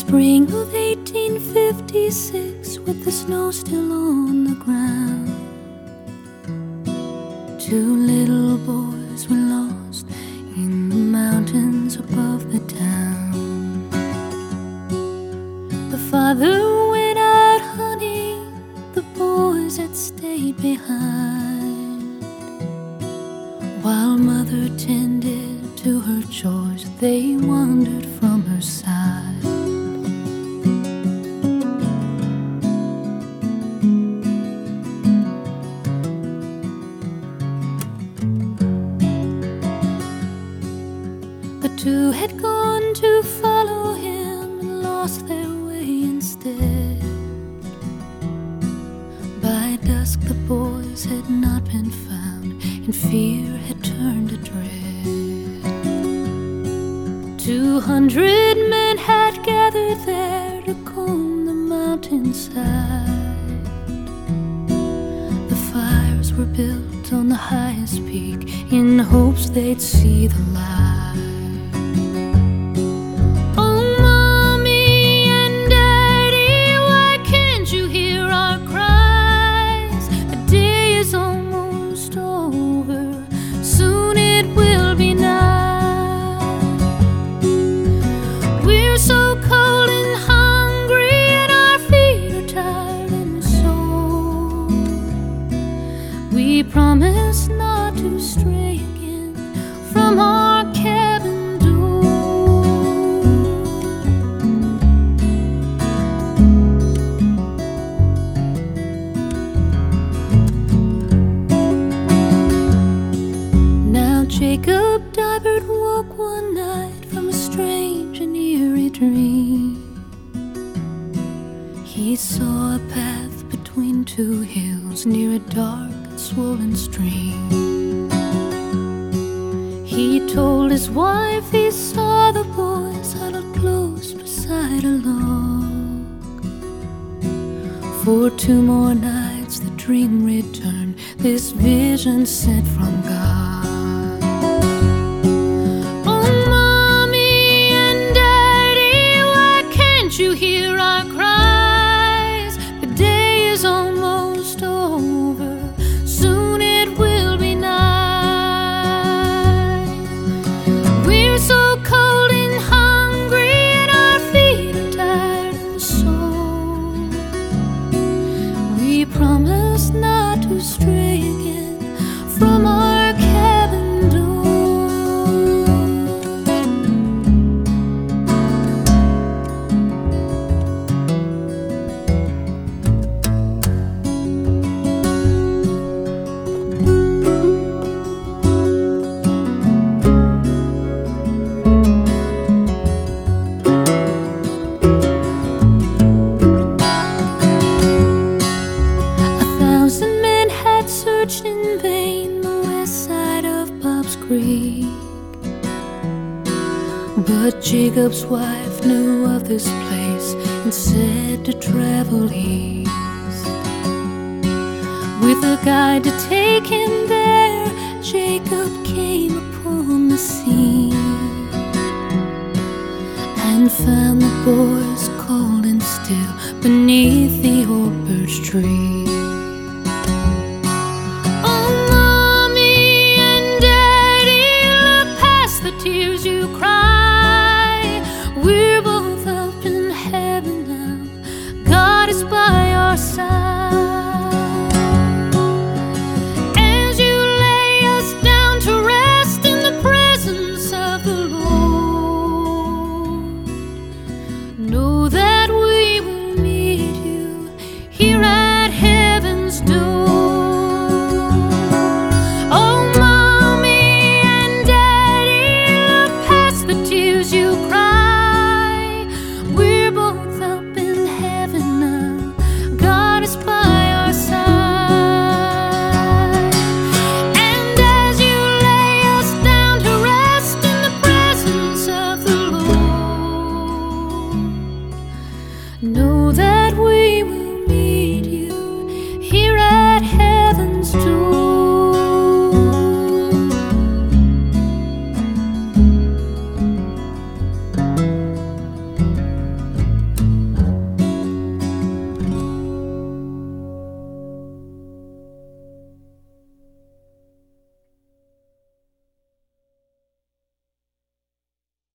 spring of 1856, with the snow still on the ground, two little boys were lost in the mountains above the town. The father went out hunting, the boys had stayed behind, while mother tended to her chores, they wandered from her side. The two had gone to follow him and lost their way instead. By dusk the boys had not been found, and fear had turned to dread. 200 men had gathered there to comb the mountainside. The fires were built on the highest peak in hopes they'd see the light. We promise not to stray again from our cabin door. Now Jacob Dibert woke one night from a strange and eerie dream. He saw a path between two hills near a dark swollen stream. He told his wife he saw the boys huddled close beside a log. For 2 more nights the dream returned, this vision sent from God. Oh, Mommy and Daddy, why can't you hear our cries? The day is almost over, soon it will be night. We're so cold and hungry, and our feet are tired and sore. We promise not to stray again from our cabin door. Searched in vain the west side of Bob's Creek, but Jacob's wife knew of this place and said to travel east. With a guide to take him there, Jacob came upon the scene and found the boys cold and still beneath the old birch tree.